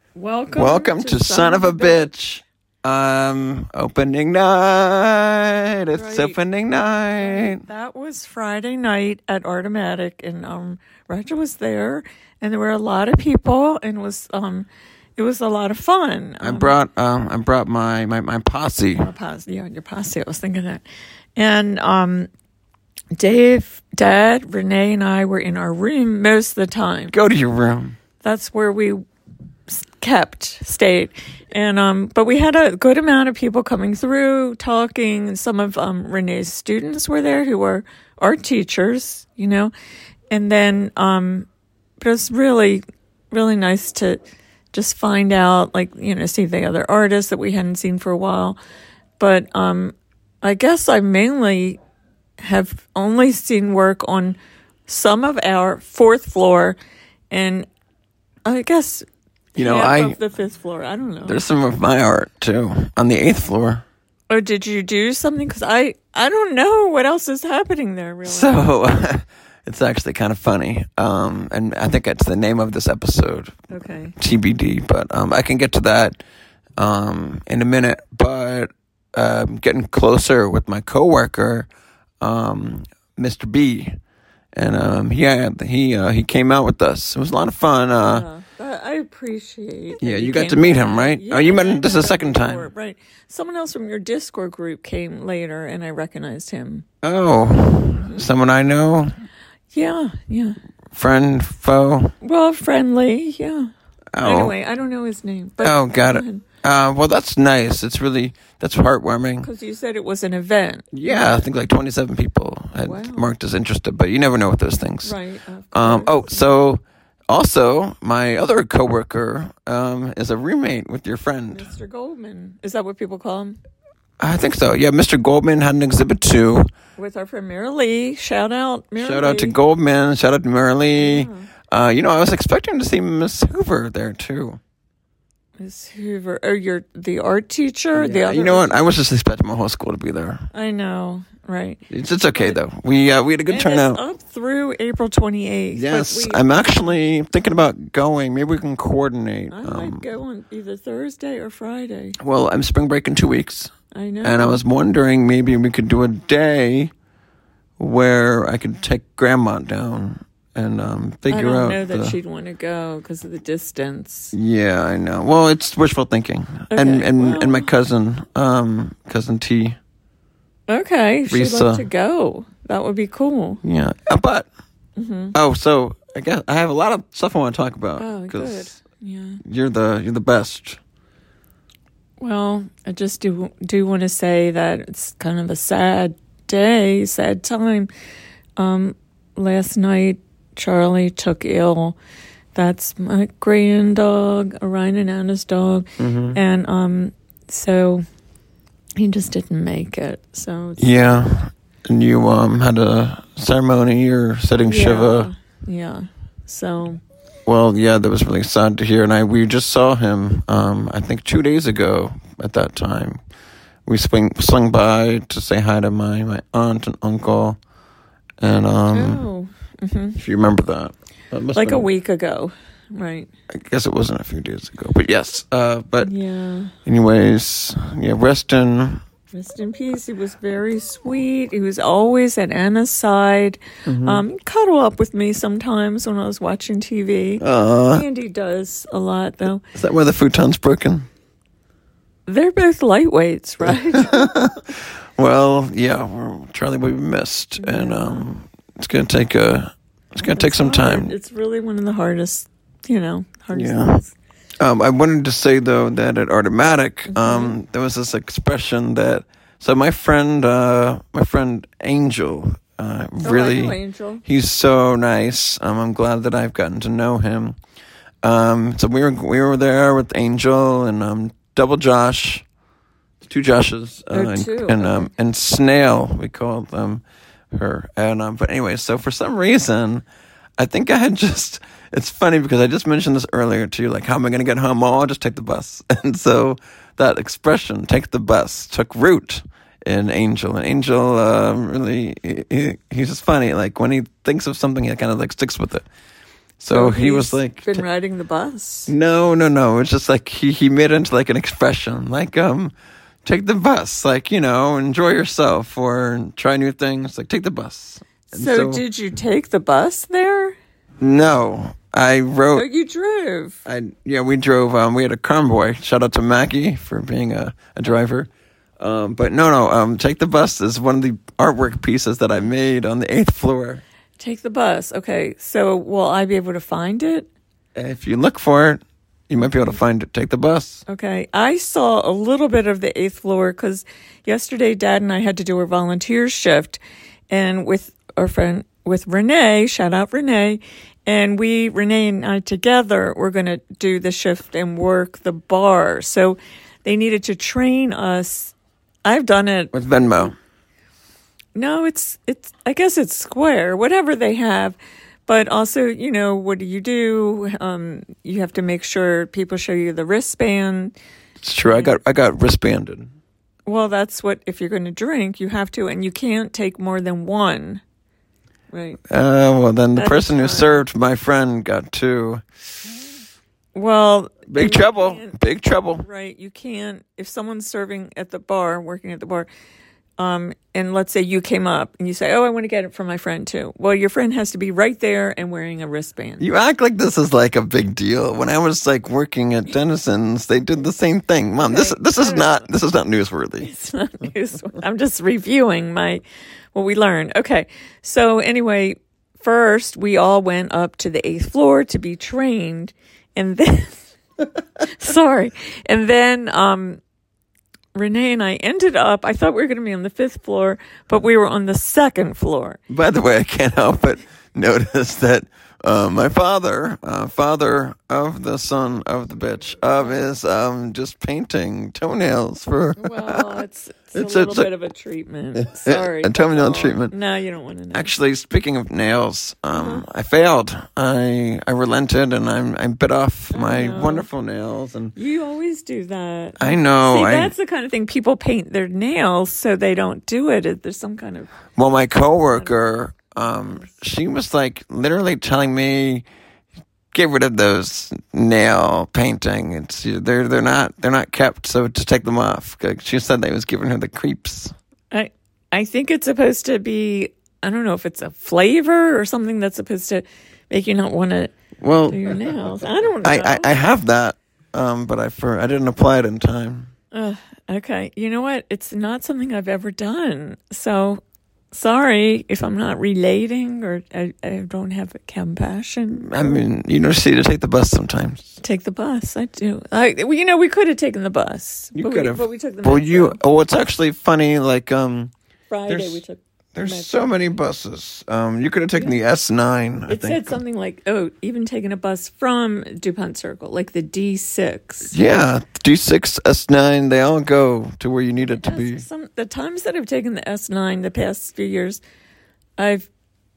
Welcome to Son of a Bitch. Opening night. It's Right. opening night. That was Friday night at Artomatic, and Roger was there, and there were a lot of people, and it was a lot of fun. I brought my posse. Your posse. I was thinking that, and Dave, Dad, Renee, and I were in our room most of the time. Go to your room. That's where we stayed, and but we had a good amount of people coming through, talking, and some of Renee's students were there who were art teachers, and then but it was really, really nice to just find out, see the other artists that we hadn't seen for a while. But I guess I mainly have only seen work on some of our fourth floor, and I guess half of the fifth floor. I don't know. There's some of my art too on the 8th floor. Or did you do something? Because I don't know what else is happening there, really. So it's actually kind of funny, and I think it's the name of this episode. Okay. TBD, but I can get to that in a minute. But getting closer with my coworker, Mr. B, and he came out with us. It was a lot of fun. I appreciate. Yeah, you got to meet him, right? Yeah, you met him this a second time, right? Someone else from your Discord group came later, and I recognized him. Oh, someone I know. Yeah. Friend, foe. Well, friendly, yeah. Oh. Anyway, I don't know his name. But Got it. Well, that's nice. That's heartwarming. Because you said it was an event. Yeah, I think like 27 people had marked as interested, but you never know with those things. Right. So also my other coworker is a roommate with your friend, Mr. Goldman. Is that what people call him? I think so. Yeah, Mr. Goldman had an exhibit too. With our friend Mary Lee. Shout out, Mary Lee. Shout out to Goldman. Shout out to Mary Lee. Yeah. I was expecting to see Miss Hoover there too. Miss Hoover. Oh, you're the art teacher? Yeah, you know what? I was just expecting my whole school to be there. I know, right. It's okay, though. We had a good turnout. It's up through April 28th. Yes, I'm actually thinking about going. Maybe we can coordinate. I might go on either Thursday or Friday. Well, I'm spring break in 2 weeks. I know. And I was wondering maybe we could do a day where I could take Grandma down and figure out. I don't know that she'd want to go because of the distance. Yeah, I know. Well, it's wishful thinking. Okay, and my cousin, cousin T. Okay, she'd Risa. like to go. That would be cool. Yeah, but so I guess I have a lot of stuff I want to talk about. Oh, good. Yeah, you're the best. Well, I just do want to say that it's kind of a sad time. Last night, Charlie took ill. That's my grand dog, Orion and Anna's dog, and so he just didn't make it. So yeah, and you had a ceremony or setting Shiva. Yeah. So. Well, yeah, that was really sad to hear, and we just saw him. I think 2 days ago. At that time, we swung by to say hi to my aunt and uncle, and if you remember that like a week ago, right? I guess it wasn't a few days ago, but yes. But yeah. Anyways, yeah. Rest in peace. He was very sweet. He was always at Anna's side. Cuddle up with me sometimes when I was watching TV. Andy does a lot, though. Is that why the futon's broken? They're both lightweights, right? Well, yeah. Charlie will be missed, and it's gonna take some time. It's really one of the hardest things. I wanted to say though that at Artomatic, there was this expression that. So my friend Angel, really, I know Angel. He's so nice. I'm glad that I've gotten to know him. So we were there with Angel and double Josh, two Joshes, and Snail. We called them her. And but anyway, so for some reason, I think I had just. It's funny because I just mentioned this earlier to you, like, how am I going to get home? Oh, I'll just take the bus. And so that expression, take the bus, took root in Angel. And Angel, really, he's just funny. Like, when he thinks of something, he kind of, like, sticks with it. So he was like, been riding the bus. No. It's just like he made it into like an expression, like take the bus, like, enjoy yourself or try new things. Like, take the bus. So did you take the bus there? No, I wrote. Oh, you drove. We drove. We had a convoy. Shout out to Mackie for being a driver. But no. Take the bus is one of the artwork pieces that I made on the 8th floor. Take the bus. Okay. So will I be able to find it? If you look for it, you might be able to find it. Take the bus. Okay. I saw a little bit of the 8th floor because yesterday Dad and I had to do a volunteer shift, and with our friend, with Renee, shout out Renee, and Renee and I together, we're going to do the shift and work the bar. So they needed to train us. I've done it. With Venmo. No, I guess it's Square, whatever they have. But also, what do? You have to make sure people show you the wristband. It's true. I got wristbanded. Well, that's what, if you're going to drink, you have to, and you can't take more than one. Right. Well, then the person who served my friend got 2. Well, Big trouble. Big trouble. Right. You can't, if someone's serving at the bar, working at the bar, and let's say you came up and you say, oh, I want to get it from my friend too. Well, your friend has to be right there and wearing a wristband. You act like this is like a big deal. When I was like working at Dennison's, they did the same thing. Mom, this is not newsworthy. It's not newsworthy. I'm just reviewing what we learned. Okay. So anyway, first we all went up to the 8th floor to be trained, and then sorry. And then Renee and I ended up, I thought we were going to be on the 5th floor, but we were on the 2nd floor. By the way, I can't help but notice that my father of the son of the bitch, is just painting toenails for... Well, it's a little bit of a treatment. Sorry. A toenail treatment. No, you don't want to know. Actually, speaking of nails, I failed. I relented and I bit off my wonderful nails. And you always do that. I know. See, that's the kind of thing, people paint their nails so they don't do it. There's some kind of... Well, my coworker, she was like literally telling me, get rid of those nail painting. They're not kept, so to take them off. She said they was giving her the creeps. I think it's supposed to be, I don't know if it's a flavor or something that's supposed to make you not want to do your nails. I don't know. I have that, but I didn't apply it in time. Okay. You know what? It's not something I've ever done. So sorry if I'm not relating or I don't have compassion. I mean, you just need to take the bus sometimes. Take the bus. I do. We could have taken the bus. You could have. But we took the metro. It's actually funny, like, Friday we took there's so many buses. You could have taken the S9, I think. It said something like, even taking a bus from DuPont Circle, like the D6. Yeah, D6, S9, they all go to where you need it to be. The times that I've taken the S9 the past few years, I've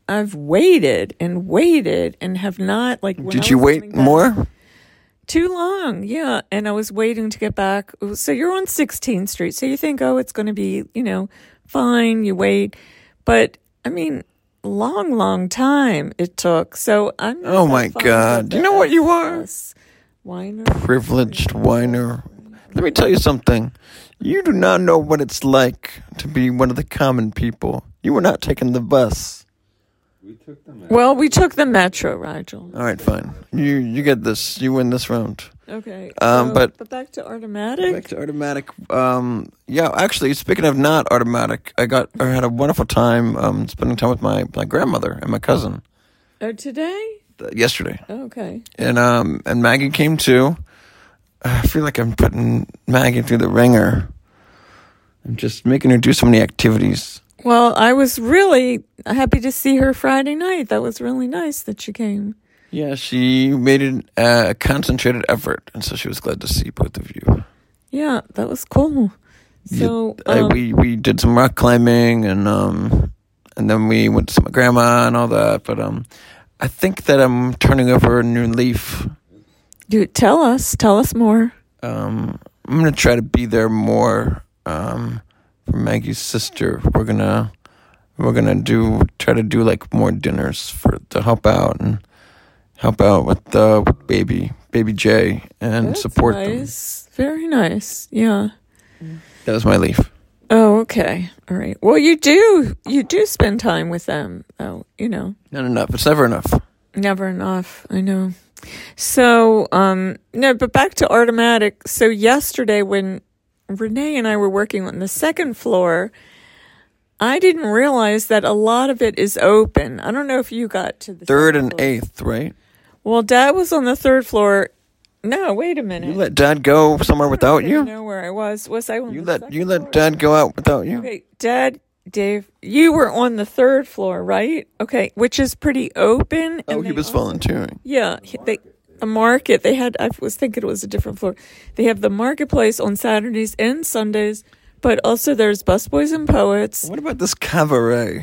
waited and have not, like... Did you wait more? Too long, yeah. And I was waiting to get back. So you're on 16th Street, so you think, it's going to be, fine, you wait. But, I mean, long time it took. So I'm not... Oh, my God. You know what you are? Whiner. Privileged whiner. Let me tell you something. You do not know what it's like to be one of the common people. You were not taking the bus. We took the metro. Well, we took the metro, Rigel. All right, fine. You get this. You win this round. Okay. But back to Automatic. Back to Automatic. Yeah, actually, speaking of not Automatic, I had a wonderful time spending time with my grandmother and my cousin. Oh, today? Yesterday. Oh, okay. And Maggie came too. I feel like I'm putting Maggie through the ringer. I'm just making her do so many activities. Well, I was really happy to see her Friday night. That was really nice that she came. Yeah, she made it a concentrated effort, and so she was glad to see both of you. Yeah, that was cool. So we did some rock climbing, and then we went to see my grandma and all that. But I think that I'm turning over a new leaf. Dude, tell us more. I'm gonna try to be there more. For Maggie's sister, we're gonna try to do like more dinners to help out and help out with baby Jay and That's support nice. Them. Very nice. Yeah. That was my leaf. Oh, okay. All right. Well, you do spend time with them, though, Not enough. It's never enough. Never enough. I know. So, no, but back to Artomatic. So yesterday when Renee and I were working on the second floor, I didn't realize that a lot of it is open. I don't know if you got to the third and eighth, right? Well, Dad was on the third floor. No, wait a minute. You let Dad go somewhere without you? I don't know where I was. Was I on you the let second you floor? let Dad go out without you? Okay, Dave, you were on the third floor, right? Okay, which is pretty open. Oh, he was volunteering. Yeah, a market. They had. I was thinking it was a different floor. They have the marketplace on Saturdays and Sundays, but also there's Busboys and Poets. What about this cabaret?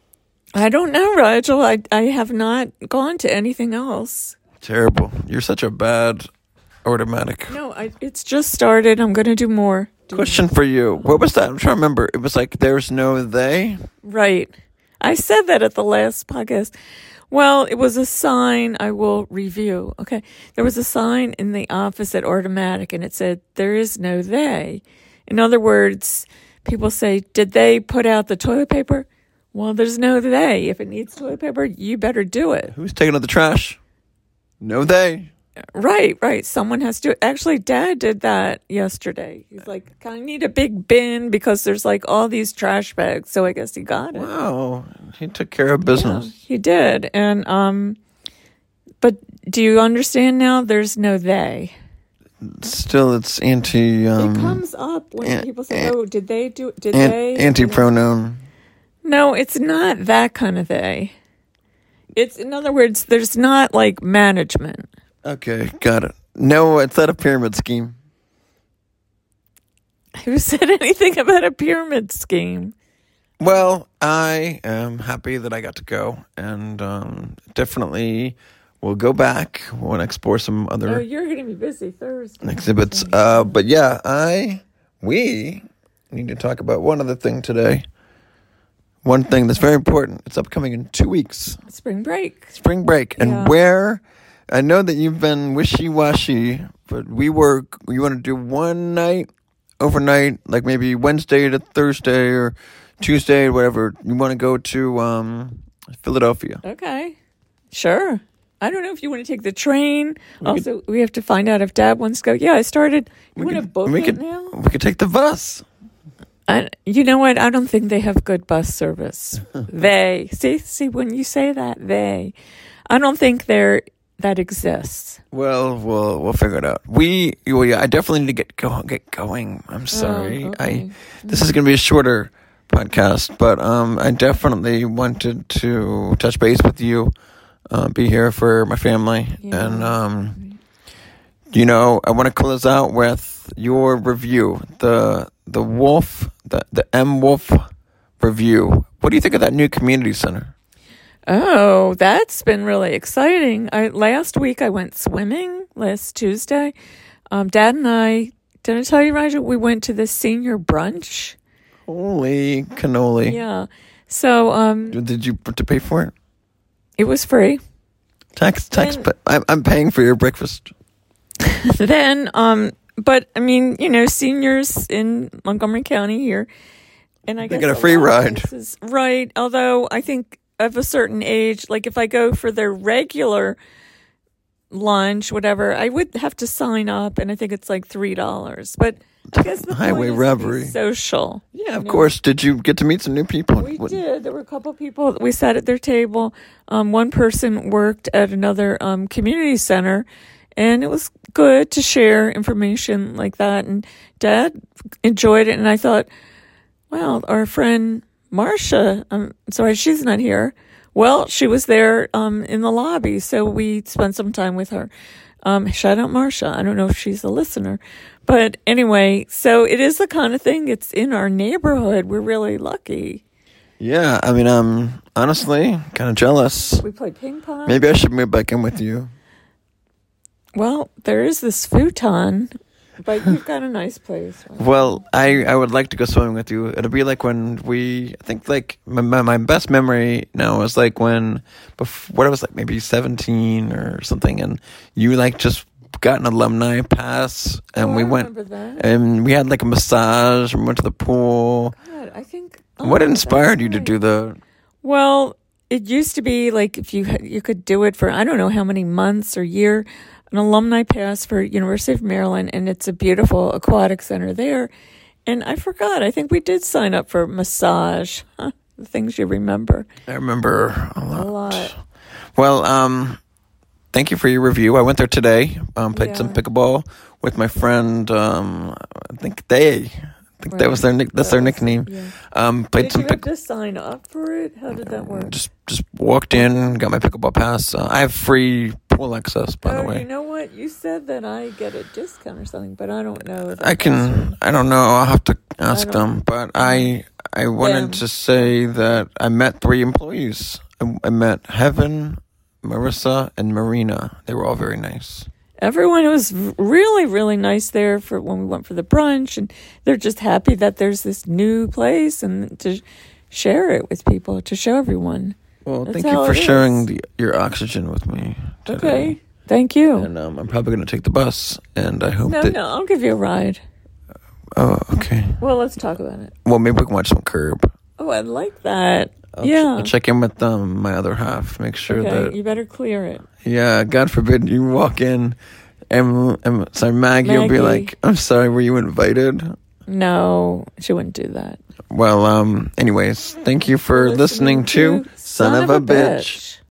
I don't know, Rigel. I have not gone to anything else. Terrible. You're such a bad Artomatic. No, it's just started. I'm going to do more. Question for you. What was that? I'm trying to remember. It was like, there's no they? Right. I said that at the last podcast. Well, it was a sign I will review. Okay. There was a sign in the office at Artomatic, and it said, there is no they. In other words, people say, did they put out the toilet paper? Well, there's no they. If it needs toilet paper, you better do it. Who's taking out the trash? No they. Right. Someone has to. Actually, Dad did that yesterday. He's like, I need a big bin because there's like all these trash bags. So I guess he got it. Wow. He took care of business. Yeah, he did. And, but do you understand now? There's no they. Still, it's anti. It comes up when people say, "Oh, did they do? Did they?" Anti-pronoun. No, it's not that kind of they. It's, in other words, there's not like management. Okay, got it. No, it's not a pyramid scheme. Who said anything about a pyramid scheme? Well, I am happy that I got to go, and definitely we'll go back. We'll explore some other. Oh, you're going to be busy Thursday. Exhibits. But yeah, we need to talk about one other thing today. One thing that's very important. It's upcoming in 2 weeks. Spring break. And where, I know that you've been wishy-washy, but we want to do one night, overnight, like maybe Wednesday to Thursday or Tuesday or whatever. You want to go to Philadelphia. Okay. Sure. I don't know if you want to take the train. We have to find out if Dad wants to go. Yeah, I started. You want to book it now? We could take the bus. You know what? I don't think they have good bus service. They see when you say that I don't think that exists. Well, we'll figure it out. I definitely need to get going. I'm sorry. Okay. This is going to be a shorter podcast, but I definitely wanted to touch base with you, be here for my family, and I want to close out with your review, the Wolf, the M Wolf review. What do you think of that new community center? Oh, that's been really exciting. Last week I went swimming, last Tuesday. Dad and I, did I tell you, Roger, we went to the senior brunch? Holy cannoli. Yeah. So, did you have to pay for it? It was free. Tax, but I'm paying for your breakfast. Then, but I mean, seniors in Montgomery County here, and I guess they get a free ride. Right. Although I think of a certain age, like if I go for their regular lunch, whatever, I would have to sign up, and I think it's like $3. But I guess the highway robbery, social. Yeah, of course. Did you get to meet some new people? We did. There were a couple of people. We sat at their table. One person worked at another community center, and it was good to share information like that. And Dad enjoyed it, and I thought, well, our friend Marcia, sorry, she's not here. Well, she was there in the lobby, so we spent some time with her. Shout out Marcia. I don't know if she's a listener. But anyway, so it is the kind of thing. It's in our neighborhood. We're really lucky. Yeah, I mean, I'm honestly kind of jealous. We played ping pong. Maybe I should move back in with you. Well, there is this futon. But you've got a nice place. Right? Well, I would like to go swimming with you. It'll be like when I think like my best memory now is like when, what I was like maybe 17 or something, and you like just got an alumni pass, and we went, and we had like a massage, and we went to the pool. God, I think. What inspired you to do the? Well, it used to be like if you could do it for I don't know how many months or year. An alumni pass for University of Maryland, and it's a beautiful aquatic center there. And I forgot. I think we did sign up for massage. Huh, the things you remember. I remember a lot. Well, thank you for your review. I went there today. Played some pickleball with my friend. I think that was their nickname. Yeah. Played did you have to sign up for it? How did that work? Just walked in, got my pickleball pass. I have free pool access, by the way. You know what? You said that I get a discount or something, but I don't know. I don't know. I'll have to ask them. But I wanted to say that I met 3 employees. I met Heaven, Marissa, and Marina. They were all very nice. Everyone was really, really nice there for when we went for the brunch, and they're just happy that there's this new place and to share it with people, to show everyone. Well, thank you for sharing your oxygen with me today. Okay, thank you. And I'm probably going to take the bus, and I hope No, I'll give you a ride. Oh, okay. Well, let's talk about it. Well, maybe we can watch some Curb. Oh, I like that. I'll check in with my other half. Make sure that you better clear it. Yeah, God forbid you walk in, and Maggie will be like, "I'm sorry, were you invited?" No, she wouldn't do that. Well, anyways, thank you for listening to Son of a Bitch.